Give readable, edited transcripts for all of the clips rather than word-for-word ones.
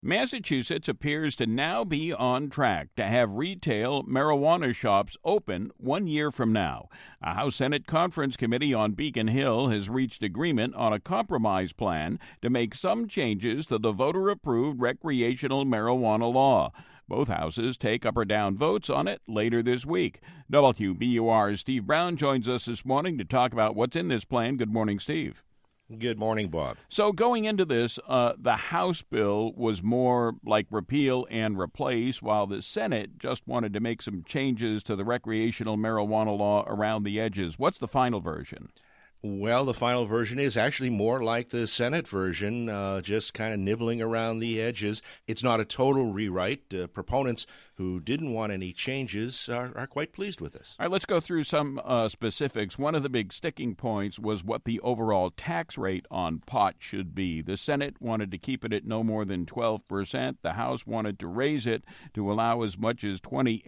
Massachusetts appears to now be on track to have retail marijuana shops open 1 year from now. A House Senate Conference Committee on Beacon Hill has reached agreement on a compromise plan to make some changes to the voter-approved recreational marijuana law. Both houses take up or down votes on it later this week. WBUR's Steve Brown joins us this morning to talk about what's in this plan. Good morning, Steve. Good morning, Bob. So going into this, the House bill was more like repeal and replace, while the Senate just wanted to make some changes to the recreational marijuana law around the edges. What's the final version? Well, the final version is actually more like the Senate version, just kind of nibbling around the edges. It's not a total rewrite. Proponents who didn't want any changes are quite pleased with this. All right, let's go through some specifics. One of the big sticking points was what the overall tax rate on pot should be. The Senate wanted to keep it at no more than 12%. The House wanted to raise it to allow as much as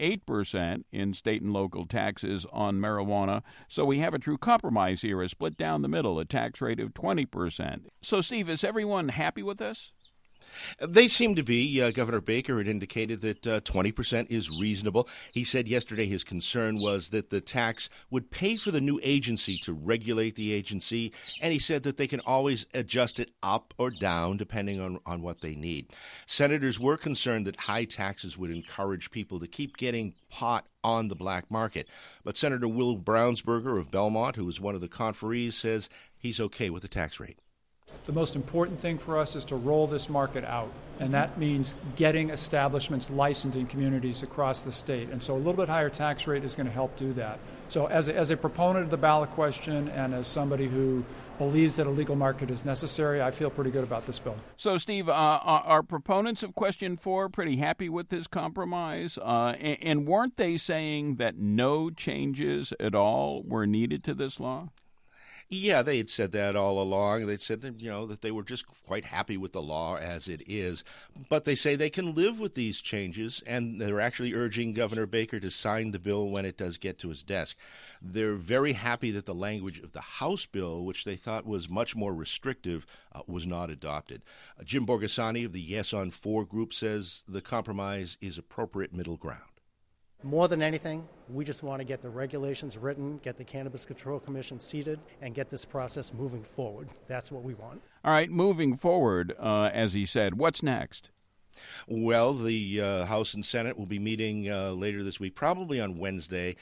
28% in state and local taxes on marijuana. So we have a true compromise here, a split down the middle, a tax rate of 20%. So, Steve, is everyone happy with this? They seem to be. Governor Baker had indicated that 20% is reasonable. He said yesterday his concern was that the tax would pay for the new agency to regulate the agency, and he said that they can always adjust it up or down depending on what they need. Senators were concerned that high taxes would encourage people to keep getting pot on the black market. But Senator Will Brownsberger of Belmont, who was one of the conferees, says he's okay with the tax rate. The most important thing for us is to roll this market out, and that means getting establishments licensed in communities across the state. And so a little bit higher tax rate is going to help do that. So as a proponent of the ballot question and as somebody who believes that a legal market is necessary, I feel pretty good about this bill. So, Steve, are proponents of Question 4 pretty happy with this compromise? And weren't they saying that no changes at all were needed to this law? Yeah, they had said that all along. They said that they were just quite happy with the law as it is. But they say they can live with these changes, and they're actually urging Governor Baker to sign the bill when it does get to his desk. They're very happy that the language of the House bill, which they thought was much more restrictive, was not adopted. Jim Borghesani of the Yes on 4 group says the compromise is appropriate middle ground. More than anything, we just want to get the regulations written, get the Cannabis Control Commission seated, and get this process moving forward. That's what we want. All right, moving forward, as he said, what's next? Well, the House and Senate will be meeting later this week, probably on Wednesday,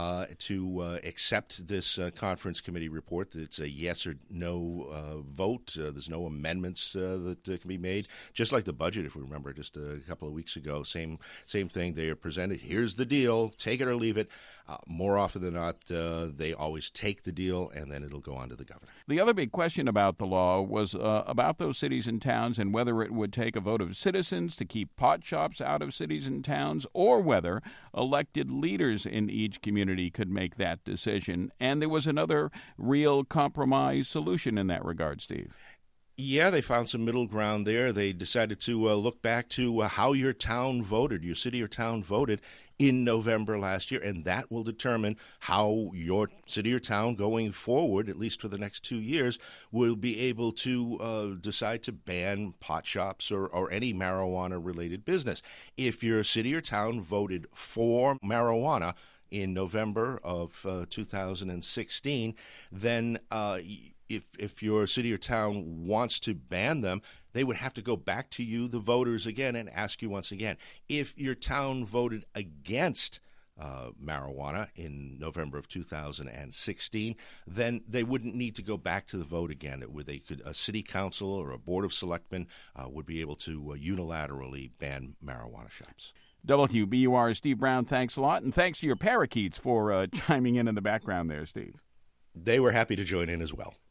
to accept this conference committee report. It's a yes or no vote. There's no amendments that can be made. Just like the budget, if we remember, just a couple of weeks ago, same thing. They are presented. Here's the deal. Take it or leave it. More often than not, they always take the deal, and then it'll go on to the governor. The other big question about the law was about those cities and towns and whether it would take a vote of citizens to keep pot shops out of cities and towns, or whether elected leaders in each community could make that decision. And there was another real compromise solution in that regard, Steve. Yeah, they found some middle ground there. They decided to look back to how your town voted, your city or town voted in November last year, and that will determine how your city or town going forward, at least for the next 2 years, will be able to decide to ban pot shops or any marijuana-related business. If your city or town voted for marijuana in November of 2016, then if your city or town wants to ban them, they would have to go back to you, the voters, again, and ask you once again. If your town voted against marijuana in November of 2016, then they wouldn't need to go back to the vote again. A city council or a board of selectmen would be able to unilaterally ban marijuana shops. WBUR Steve Brown, thanks a lot, and thanks to your parakeets for chiming in the background there, Steve. They were happy to join in as well.